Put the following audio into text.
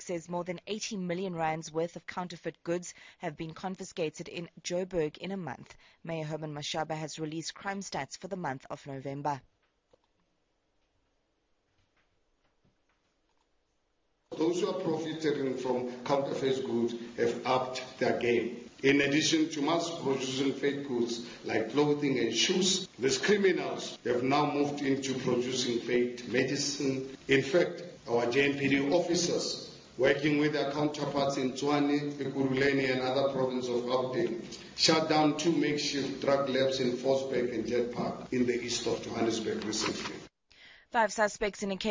says more than 80 million rands worth of counterfeit goods have been confiscated in Joburg in a month. Mayor Herman Mashaba has released crime stats for the month of November. Those who are profiting from counterfeit goods have upped their game. In addition to mass producing fake goods like clothing and shoes, these criminals have now moved into producing fake medicine. In fact, our JNPD officers, working with their counterparts in Tshwane, Ekurhuleni and other provinces of Gauteng, shut down 2 makeshift drug labs in Forsberg and Jet Park in the east of Johannesburg recently. 5 suspects in a case